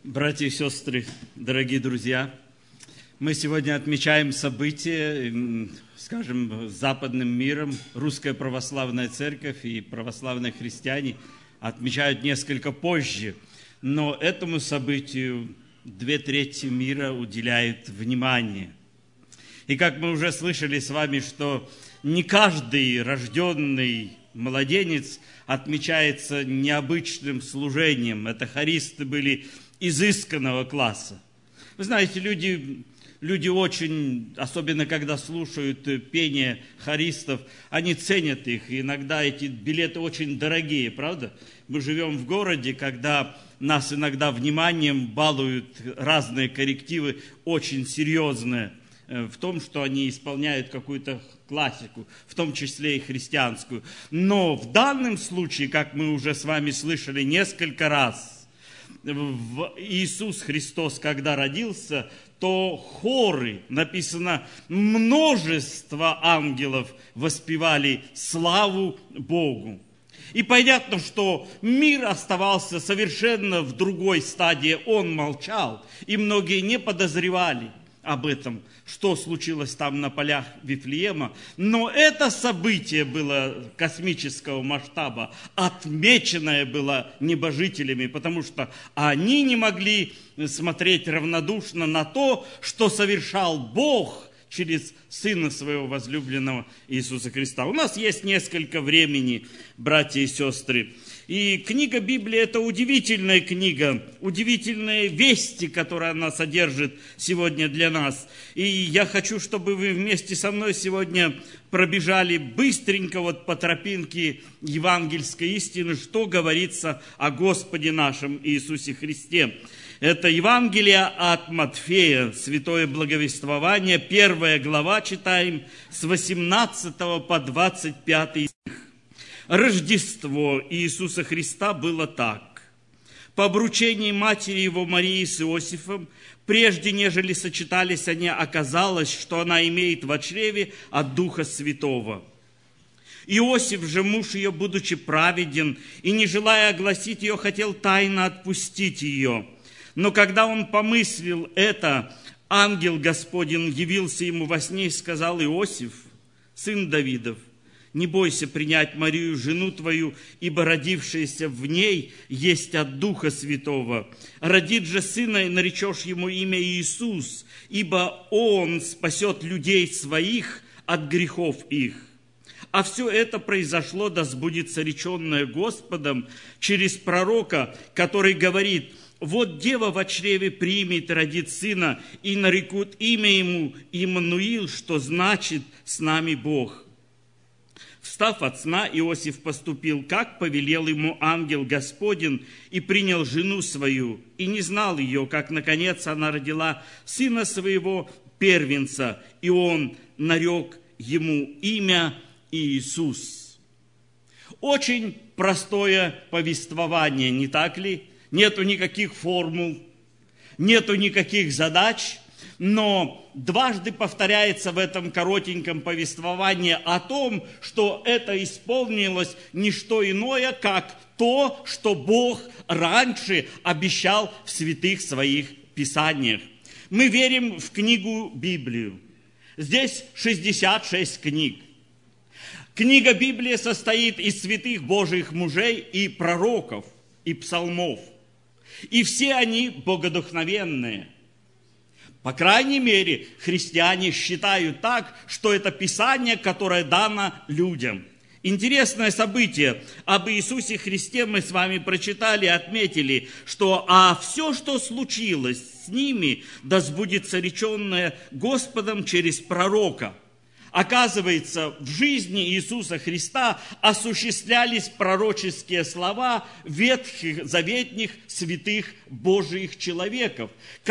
Братья и сестры, дорогие друзья, мы сегодня отмечаем события, скажем, с западным миром. Русская православная церковь и православные христиане отмечают несколько позже, но этому событию 2/3 мира уделяют внимание. И как мы уже слышали с вами, что не каждый рожденный младенец отмечается необычным служением. Это хористы были изысканного класса. Вы знаете, люди очень, особенно когда слушают пение хористов, они ценят их. И иногда эти билеты очень дорогие, правда? Мы живем в городе, когда нас иногда вниманием балуют разные коллективы, очень серьезные, в том, что они исполняют какую-то классику, в том числе и христианскую. Но в данном случае, как мы уже с вами слышали несколько раз, Иисус Христос, когда родился, то хоры, написано, множество ангелов воспевали славу Богу. И понятно, что мир оставался совершенно в другой стадии, он молчал, и многие не подозревали об этом, что случилось там на полях Вифлеема. Но это событие было космического масштаба, отмеченное было небожителями, потому что они не могли смотреть равнодушно на то, что совершал Бог через Сына Своего возлюбленного Иисуса Христа. У нас есть несколько времени, братья и сестры. И книга Библии – это удивительная книга, удивительные вести, которые она содержит сегодня для нас. И я хочу, чтобы вы вместе со мной сегодня пробежали быстренько вот по тропинке евангельской истины, что говорится о Господе нашем Иисусе Христе. Это Евангелие от Матфея, Святое Благовествование, 1 глава, читаем с 18 по 25 стих. Рождество Иисуса Христа было так. По обручении матери его Марии с Иосифом, прежде нежели сочетались они, оказалось, что она имеет во чреве от Духа Святого. Иосиф же, муж ее, будучи праведен, и не желая огласить ее, хотел тайно отпустить ее. Но когда он помыслил это, ангел Господень явился ему во сне и сказал: Иосиф, сын Давидов, не бойся принять Марию, жену твою, ибо родившееся в ней есть от Духа Святого. Родит же сына, и наречешь ему имя Иисус, ибо он спасет людей своих от грехов их. А все это произошло, да сбудется реченное Господом через пророка, который говорит: вот дева во чреве примет, родит сына, и нарекут имя ему Иммануил, что значит «с нами Бог». Встав от сна, Иосиф поступил, как повелел ему ангел Господень, и принял жену свою, и не знал ее, как, наконец, она родила сына своего первенца, и он нарек ему имя Иисус. Очень простое повествование, не так ли? Нету никаких формул, нету никаких задач, но дважды повторяется в этом коротеньком повествовании о том, что это исполнилось не что иное, как то, что Бог раньше обещал в святых своих писаниях. Мы верим в книгу Библию. Здесь 66 книг. Книга Библии состоит из святых Божьих мужей и пророков, и псалмов. И все они богодухновенные. По крайней мере, христиане считают так, что это Писание, которое дано людям. Интересное событие. Об Иисусе Христе мы с вами прочитали, отметили, что все, что случилось с ними, да сбудется реченное Господом через пророка. Оказывается, в жизни Иисуса Христа осуществлялись пророческие слова ветхих, заветных, святых Божьих человеков,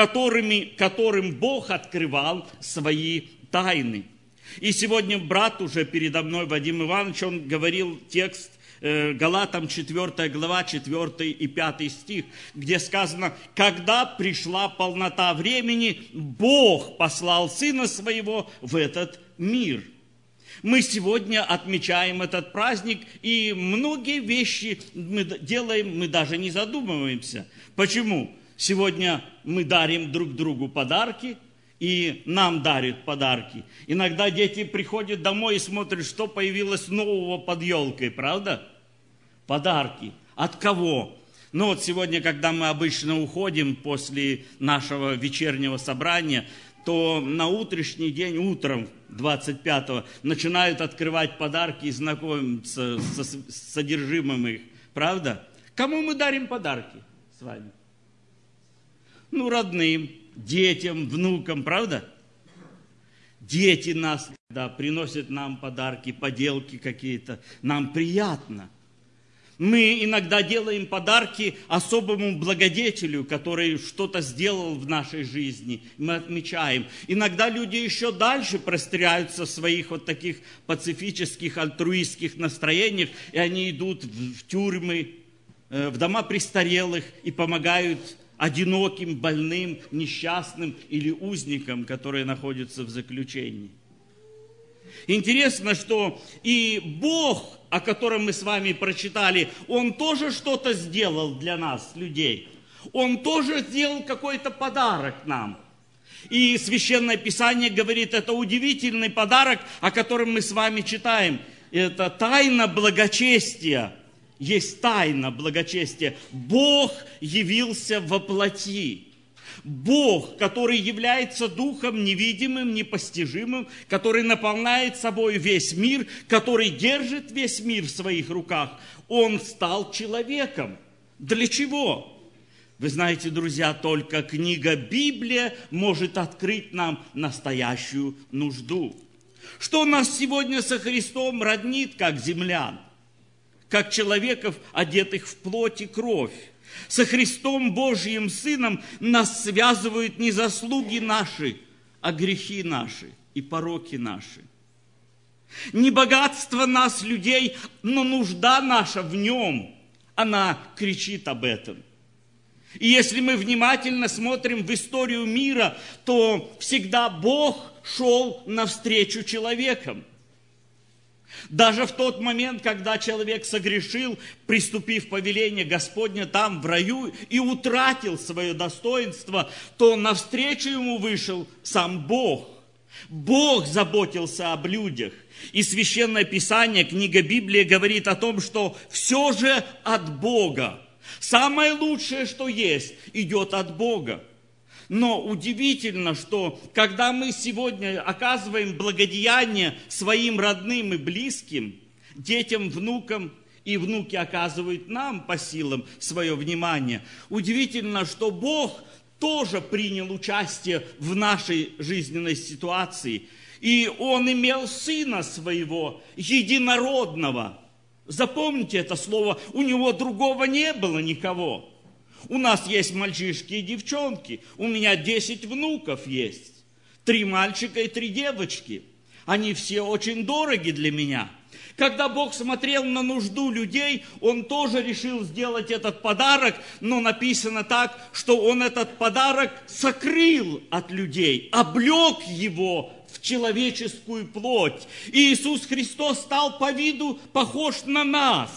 которым Бог открывал свои тайны. И сегодня брат уже передо мной, Вадим Иванович, он говорил текст Галатам 4 глава, 4 и 5 стих, где сказано: «Когда пришла полнота времени, Бог послал Сына Своего в этот мир». Мы сегодня отмечаем этот праздник, и многие вещи мы делаем, мы даже не задумываемся. Почему? Сегодня мы дарим друг другу подарки, и нам дарят подарки. Иногда дети приходят домой и смотрят, что появилось нового под елкой, правда? Подарки. От кого? Ну вот сегодня, когда мы обычно уходим после нашего вечернего собрания, то на утрешний день, утром 25-го, начинают открывать подарки и знакомиться с содержимым их. Правда? Кому мы дарим подарки с вами? Ну, родным, детям, внукам, правда? Дети нас, да, приносят нам подарки, поделки какие-то. Нам приятно. Мы иногда делаем подарки особому благодетелю, который что-то сделал в нашей жизни. Мы отмечаем. Иногда люди еще дальше простираются в своих вот таких пацифических, альтруистских настроениях, и они идут в тюрьмы, в дома престарелых и помогают одиноким, больным, несчастным или узникам, которые находятся в заключении. Интересно, что и Бог, о котором мы с вами прочитали, Он тоже что-то сделал для нас, людей. Он тоже сделал какой-то подарок нам. И Священное Писание говорит, это удивительный подарок, о котором мы с вами читаем. Это тайна благочестия. Есть тайна благочестия. Бог явился во плоти. Бог, который является Духом невидимым, непостижимым, который наполняет собой весь мир, который держит весь мир в своих руках, Он стал человеком. Для чего? Вы знаете, друзья, только книга Библия может открыть нам настоящую нужду. Что нас сегодня со Христом роднит, как землян? Как человеков, одетых в плоть и кровь. Со Христом Божьим Сыном нас связывают не заслуги наши, а грехи наши и пороки наши. Не богатство нас, людей, но нужда наша в Нем. Она кричит об этом. И если мы внимательно смотрим в историю мира, то всегда Бог шел навстречу человекам. Даже в тот момент, когда человек согрешил, приступив повеление Господне там, в раю, и утратил свое достоинство, то навстречу ему вышел сам Бог. Бог заботился об людях. И Священное Писание, книга Библия говорит о том, что все же от Бога. Самое лучшее, что есть, идет от Бога. Но удивительно, что когда мы сегодня оказываем благодеяние своим родным и близким, детям, внукам, и внуки оказывают нам по силам свое внимание, удивительно, что Бог тоже принял участие в нашей жизненной ситуации. И Он имел Сына Своего, единородного. Запомните это слово, у Него другого не было никого. У нас есть мальчишки и девчонки. У меня 10 внуков есть. 3 мальчика и 3 девочки. Они все очень дороги для меня. Когда Бог смотрел на нужду людей, Он тоже решил сделать этот подарок, но написано так, что Он этот подарок сокрыл от людей, облег его в человеческую плоть. И Иисус Христос стал по виду похож на нас.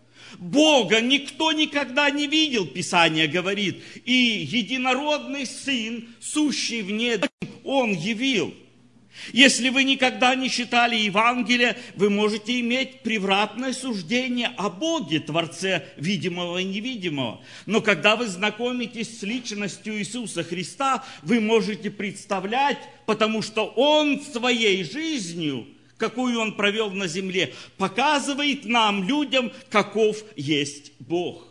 Бога никто никогда не видел, Писание говорит, и единородный Сын, сущий в небе, Он явил. Если вы никогда не читали Евангелие, вы можете иметь превратное суждение о Боге, Творце видимого и невидимого. Но когда вы знакомитесь с личностью Иисуса Христа, вы можете представлять, потому что Он своей жизнью, какую Он провел на земле, показывает нам, людям, каков есть Бог.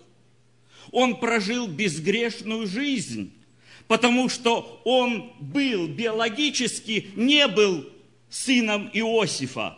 Он прожил безгрешную жизнь, потому что Он был биологически, не был сыном Иосифа.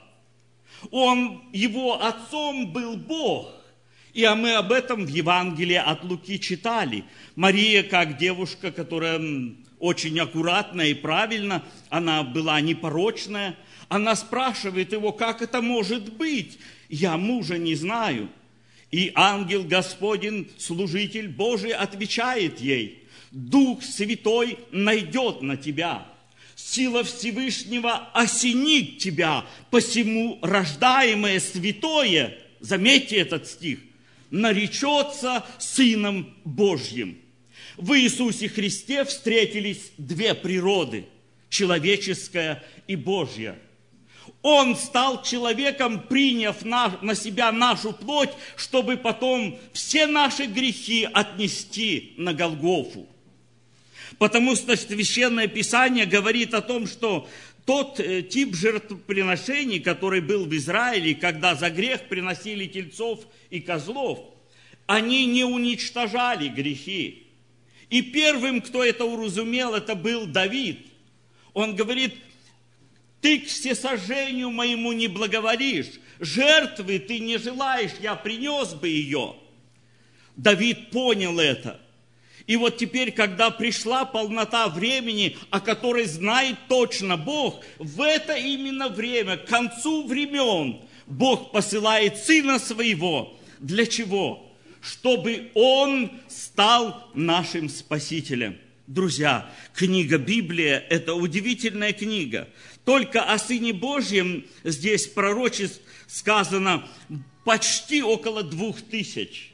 Его отцом был Бог. И мы об этом в Евангелии от Луки читали. Мария, как девушка, которая очень аккуратная и правильно, она была непорочная, она спрашивает его, как это может быть? Я мужа не знаю. И ангел Господень, служитель Божий, отвечает ей, Дух Святой найдет на тебя. Сила Всевышнего осенит тебя, посему рождаемое святое, заметьте этот стих, наречется Сыном Божьим. В Иисусе Христе встретились две природы – человеческая и Божья. Он стал человеком, приняв на себя нашу плоть, чтобы потом все наши грехи отнести на Голгофу. Потому что Священное Писание говорит о том, что тот тип жертвоприношений, который был в Израиле, когда за грех приносили тельцов и козлов, они не уничтожали грехи. И первым, кто это уразумел, это был Давид. Он говорит: ты к всесожжению моему не благоволишь, жертвы ты не желаешь, я принес бы ее. Давид понял это. И вот теперь, когда пришла полнота времени, о которой знает точно Бог, в это именно время, к концу времен, Бог посылает Сына Своего. Для чего? Чтобы Он стал нашим Спасителем. Друзья, книга Библия – это удивительная книга. Только о Сыне Божьем здесь в пророчестве сказано почти около 2000.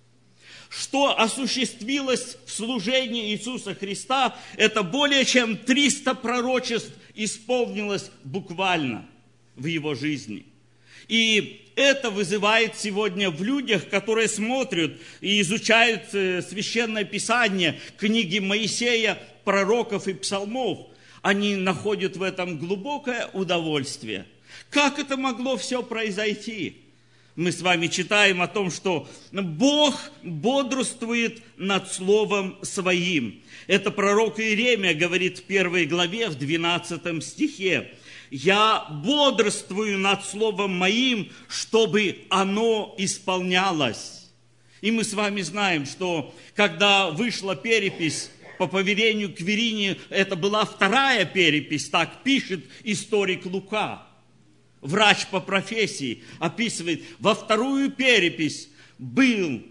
Что осуществилось в служении Иисуса Христа, это более чем 300 пророчеств исполнилось буквально в Его жизни. И это вызывает сегодня в людях, которые смотрят и изучают Священное Писание, книги Моисея, пророков и псалмов, они находят в этом глубокое удовольствие. Как это могло все произойти? Мы с вами читаем о том, что Бог бодрствует над Словом Своим. Это пророк Иеремия говорит в 1 главе, в 12 стихе. «Я бодрствую над Словом Моим, чтобы оно исполнялось». И мы с вами знаем, что когда вышла перепись по повелению Квирини, это была вторая перепись, так пишет историк Лука. Врач по профессии описывает, во вторую перепись был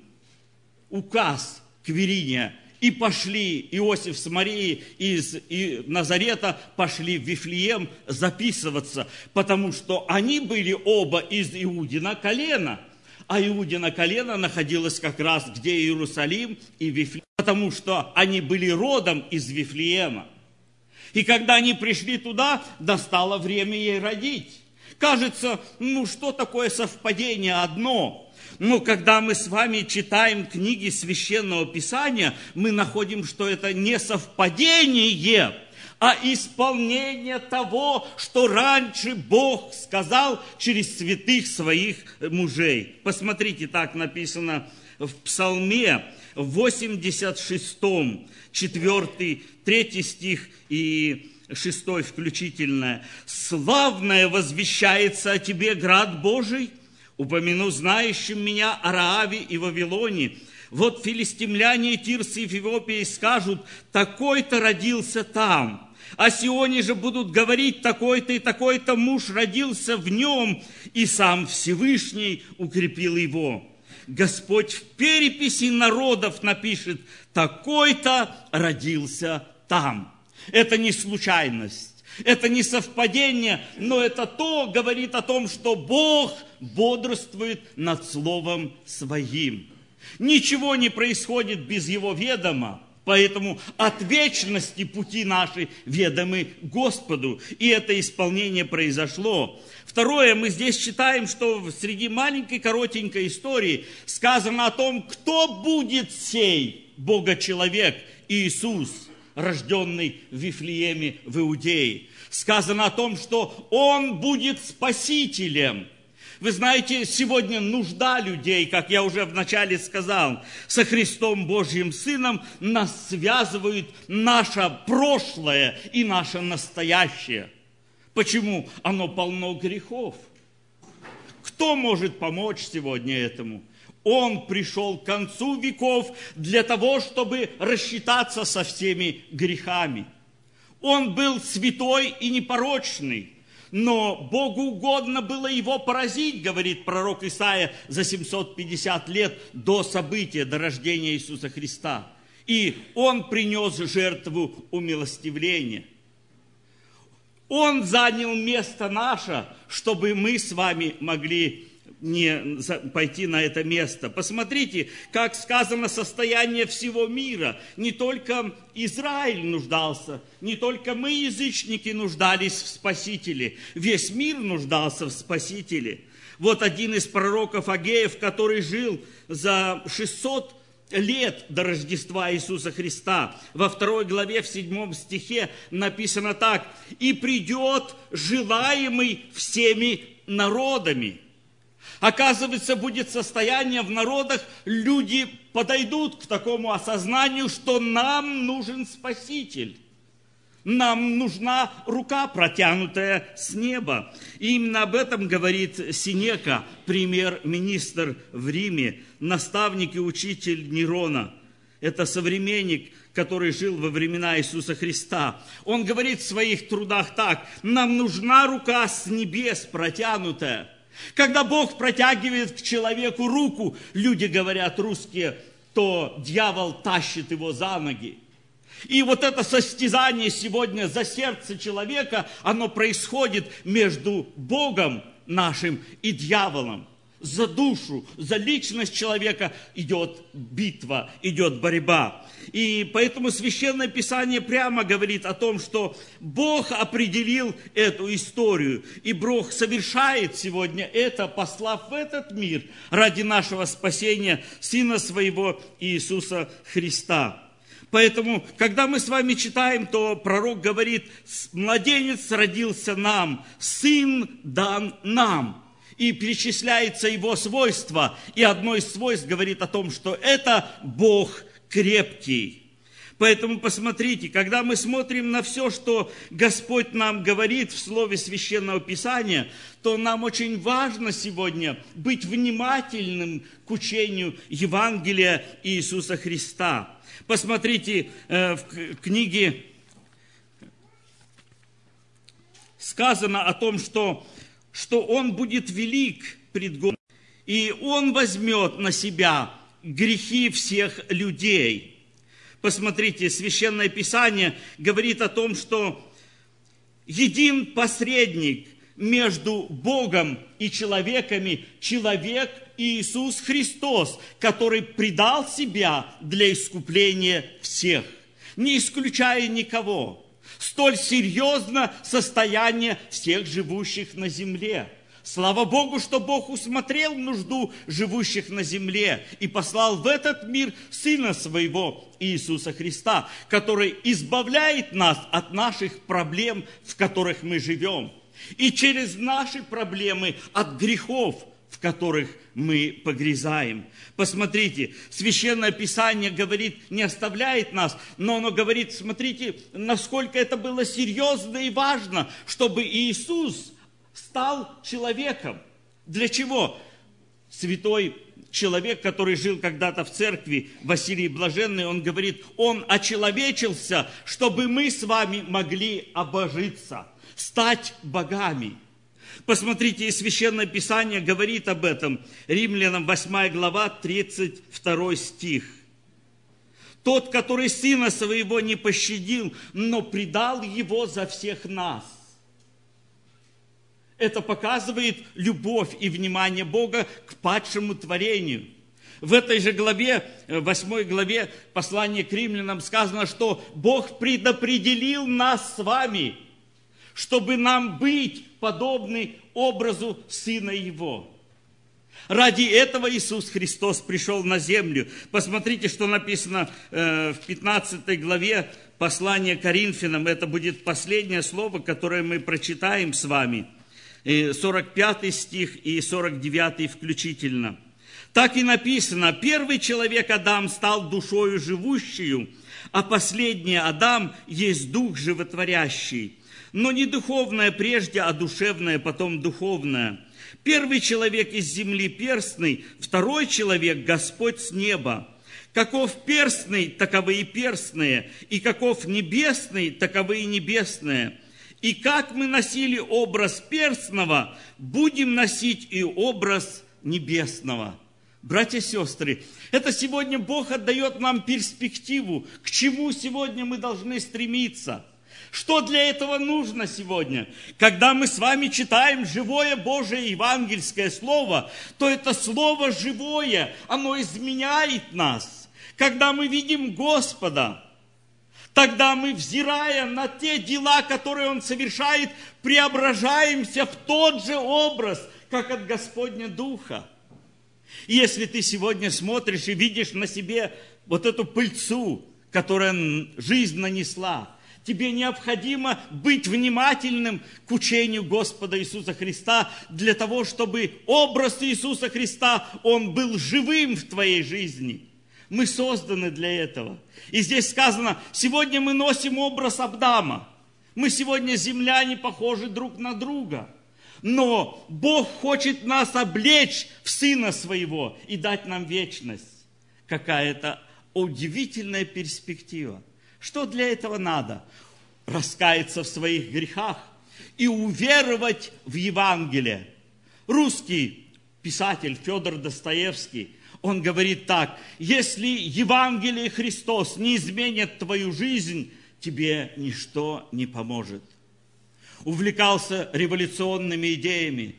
указ Квириния, и пошли Иосиф с Марией из Назарета, пошли в Вифлеем записываться, потому что они были оба из Иудина колена, а Иудина колено находилось как раз где Иерусалим и Вифлеем, потому что они были родом из Вифлеема. И когда они пришли туда, настало время ей родить. Кажется, что такое совпадение одно? Но когда мы с вами читаем книги Священного Писания, мы находим, что это не совпадение, а исполнение того, что раньше Бог сказал через святых своих мужей. Посмотрите, так написано в Псалме 86, 4, 3 стих и 6 включительно. «Славное возвещается о тебе, град Божий, упомяну знающим меня о Рааве и Вавилоне. Вот филистимляне и тирсы в Эфиопии скажут, такой-то родился там. О Сионе же будут говорить, такой-то и такой-то муж родился в нем, и сам Всевышний укрепил его». Господь в переписи народов напишет, такой-то родился там. Это не случайность, это не совпадение, но это говорит о том, что Бог бодрствует над Словом Своим. Ничего не происходит без Его ведома, поэтому от вечности пути наши ведомы Господу, и это исполнение произошло. Второе, мы здесь читаем, что среди маленькой коротенькой истории сказано о том, кто будет сей Бога-человек Иисус, рожденный в Вифлееме в Иудее. Сказано о том, что Он будет спасителем. Вы знаете, сегодня нужда людей, как я уже вначале сказал, со Христом Божьим Сыном нас связывает наше прошлое и наше настоящее. Почему? Оно полно грехов. Кто может помочь сегодня этому? Он пришел к концу веков для того, чтобы рассчитаться со всеми грехами. Он был святой и непорочный, но Богу угодно было его поразить, говорит пророк Исаия, за 750 лет до события, до рождения Иисуса Христа. И он принес жертву умилостивления. Он занял место наше, чтобы мы с вами могли пойти на это место. Посмотрите, как сказано состояние всего мира. Не только Израиль нуждался, не только мы, язычники, нуждались в Спасителе. Весь мир нуждался в Спасителе. Вот один из пророков Агеев, который жил за 600 лет до Рождества Иисуса Христа. Во 2 главе, в 7 стихе написано так: «И придет желаемый всеми народами». Оказывается, будет состояние в народах, люди подойдут к такому осознанию, что нам нужен Спаситель. Нам нужна рука, протянутая с неба. И именно об этом говорит Сенека, премьер-министр в Риме, наставник и учитель Нерона. Это современник, который жил во времена Иисуса Христа. Он говорит в своих трудах так: нам нужна рука с небес протянутая. Когда Бог протягивает к человеку руку, люди говорят русские, то дьявол тащит его за ноги. И вот это состязание сегодня за сердце человека, оно происходит между Богом нашим и дьяволом. За душу, за личность человека идет битва, идет борьба. И поэтому Священное Писание прямо говорит о том, что Бог определил эту историю. И Бог совершает сегодня это, послав в этот мир ради нашего спасения Сына Своего Иисуса Христа. Поэтому, когда мы с вами читаем, то пророк говорит: младенец родился нам, сын дан нам. И перечисляется его свойства. И одно из свойств говорит о том, что это Бог крепкий. Поэтому посмотрите, когда мы смотрим на все, что Господь нам говорит в Слове Священного Писания, то нам очень важно сегодня быть внимательным к учению Евангелия Иисуса Христа. Посмотрите, в книге сказано о том, что Он будет велик пред Господом, и Он возьмет на себя грехи всех людей. Посмотрите, Священное Писание говорит о том, что един посредник между Богом и человеками, человек Иисус Христос, который предал себя для искупления всех, не исключая никого. Столь серьезно состояние всех живущих на земле. Слава Богу, что Бог усмотрел нужду живущих на земле и послал в этот мир Сына Своего Иисуса Христа, который избавляет нас от наших проблем, в которых мы живем, и через наши проблемы от грехов, в которых мы погрязаем. Посмотрите, Священное Писание говорит, не оставляет нас, но оно говорит, смотрите, насколько это было серьезно и важно, чтобы Иисус стал человеком. Для чего? Святой человек, который жил когда-то в церкви, Василий Блаженный, он говорит, он очеловечился, чтобы мы с вами могли обожиться, стать богами. Посмотрите, Священное Писание говорит об этом. Римлянам 8 глава, 32 стих. Тот, который Сына Своего не пощадил, но предал Его за всех нас. Это показывает любовь и внимание Бога к падшему творению. В этой же главе, 8 главе послания к римлянам сказано, что Бог предопределил нас с вами, чтобы нам быть подобны образу Сына Его. Ради этого Иисус Христос пришел на землю. Посмотрите, что написано в 15 главе послания к Коринфянам. Это будет последнее слово, которое мы прочитаем с вами. 45 стих и 49 включительно. Так и написано: первый человек Адам стал душою живущую, а последний Адам есть дух животворящий. Но не духовное прежде, а душевное потом духовное. Первый человек из земли перстный, второй человек Господь с неба. Каков перстный, таковы и перстные, и каков небесный, таковы и небесные. И как мы носили образ перстного, будем носить и образ небесного. Братья и сестры, это сегодня Бог отдает нам перспективу, к чему сегодня мы должны стремиться. Что для этого нужно сегодня? Когда мы с вами читаем живое Божие евангельское слово, то это слово живое, оно изменяет нас. Когда мы видим Господа, тогда мы, взирая на те дела, которые Он совершает, преображаемся в тот же образ, как от Господня Духа. И если ты сегодня смотришь и видишь на себе вот эту пыльцу, которую жизнь нанесла, тебе необходимо быть внимательным к учению Господа Иисуса Христа для того, чтобы образ Иисуса Христа, он был живым в твоей жизни. Мы созданы для этого. И здесь сказано, сегодня мы носим образ Адама. Мы сегодня, земляне, похожи друг на друга. Но Бог хочет нас облечь в Сына Своего и дать нам вечность. Какая-то удивительная перспектива. Что для этого надо? Раскаяться в своих грехах и уверовать в Евангелие. Русский писатель Федор Достоевский, он говорит так: если Евангелие Христос не изменит твою жизнь, тебе ничто не поможет. Увлекался революционными идеями,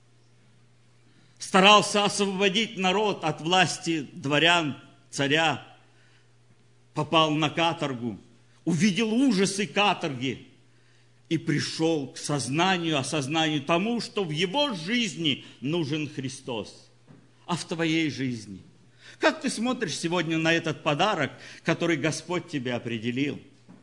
старался освободить народ от власти дворян, царя, попал на каторгу, увидел ужасы каторги и пришел к осознанию тому, что в его жизни нужен Христос, а в твоей жизни. Как ты смотришь сегодня на этот подарок, который Господь тебе определил?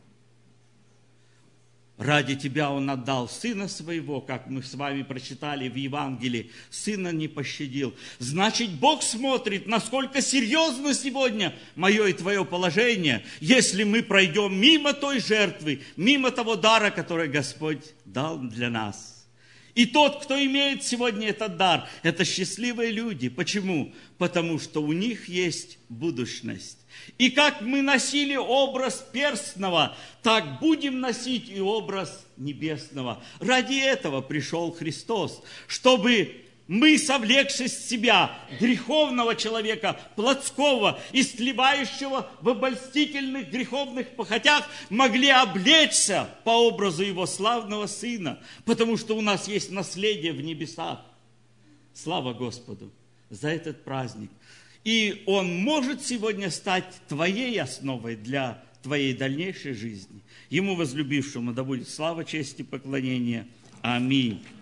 Ради тебя Он отдал Сына Своего, как мы с вами прочитали в Евангелии. Сына не пощадил. Значит, Бог смотрит, насколько серьезно сегодня мое и твое положение, если мы пройдем мимо той жертвы, мимо того дара, который Господь дал для нас. И тот, кто имеет сегодня этот дар, это счастливые люди. Почему? Потому что у них есть будущность. И как мы носили образ перстного, так будем носить и образ небесного. Ради этого пришел Христос, чтобы мы, совлекшись с себя греховного человека, плотского, истлевающего в обольстительных греховных похотях, могли облечься по образу Его славного Сына, потому что у нас есть наследие в небесах. Слава Господу за этот праздник. И он может сегодня стать твоей основой для твоей дальнейшей жизни. Ему, возлюбившему, да будет слава, честь и поклонение. Аминь.